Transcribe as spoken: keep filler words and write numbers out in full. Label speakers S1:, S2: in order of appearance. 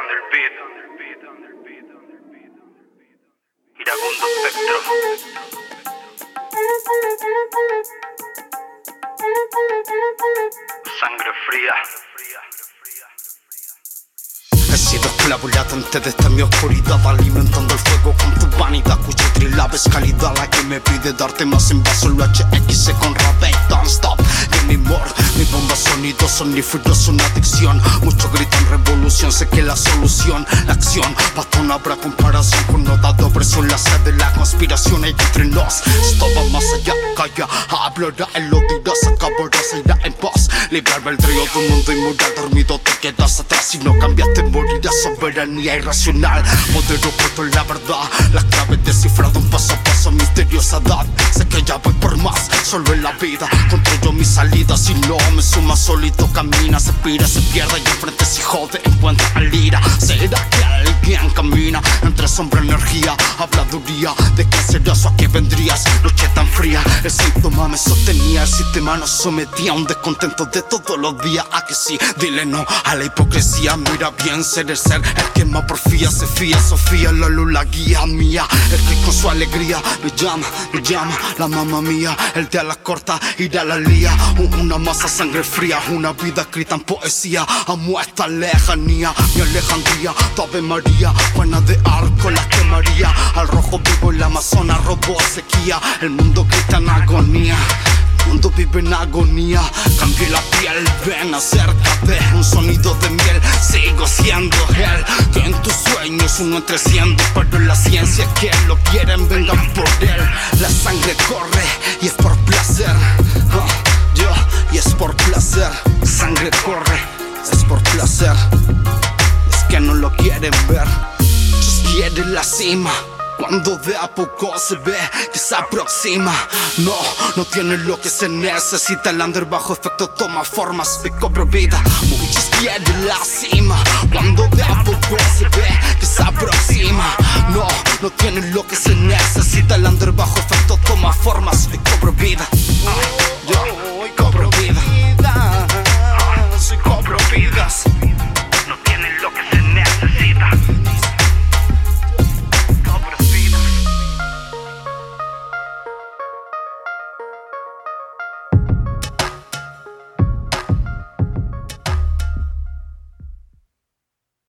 S1: el beat. Iracundo Spectro. Sangre fría.
S2: He sido esclavo y latente desde mi oscuridad, alimentando el fuego con tu vanidad, cuya trilave es calidad la que me pide darte más en vaso. Lo H X con Rabbit, don't stop. Que mi more, mi bomba sonido soníferos, una adicción. Muchos gritan revolución, sé que la solución, la acción, basta no habrá comparación con no dado presión. La sed de la conspiración hay entre nos. Esto va más allá, calla, hablará, él lo dirá, se acabará, se irá en paz. Librarme el trío de un mundo inmoral, dormido te quedas atrás. Si no cambiaste, morirás, soberanía irracional. Modelo puesto en la verdad, la clave descifrada, un paso a paso, misteriosa edad. Sé que ya voy por más, solo en la vida controlo mi salida. Si no me suma, solito camina, se pira, se pierde y enfrente si jode, encuentra al ira. ¿Será que alguien camina entre sombra y energía? Habladuría de qué serás o a qué vendrías. Noche tan fría, el síntoma me sostenía, el sistema nos sometía a un descontento de todos los días. ¿A que sí? Dile no a la hipocresía. Mira bien, ser el ser, el que más porfía se fía. Sofía, la luz, la guía mía, el que con su alegría me llama, me llama la mamá mía. El de a la corta irá a la lía. Una masa sangre fría, una vida escrita en poesía. Amo esta lejanía, mi Alejandría, tu Ave María, Juana de Arco la quemaría. Al rojo vivo en la Amazona robó sequía. El mundo grita en agonía, el mundo vive en agonía. Cambié la piel, ven acércate. Un sonido de miel, sigo siendo él. Que en tus sueños uno entresiendo, pero en la ciencia es que lo quieren, vengan por él. La sangre corre y es por placer. uh, Yo, y es por placer. Sangre corre, es por placer. Es que no lo quieren ver, ellos quieren la cima. Cuando de a poco se ve que se aproxima. No, no tiene lo que se necesita. El under bajo efecto toma formas de cobro vida. Muchos quieren la cima. Cuando de a poco se ve que se aproxima. No, no tiene lo que se necesita. El under bajo efecto toma formas de cobro vida. uh, yeah.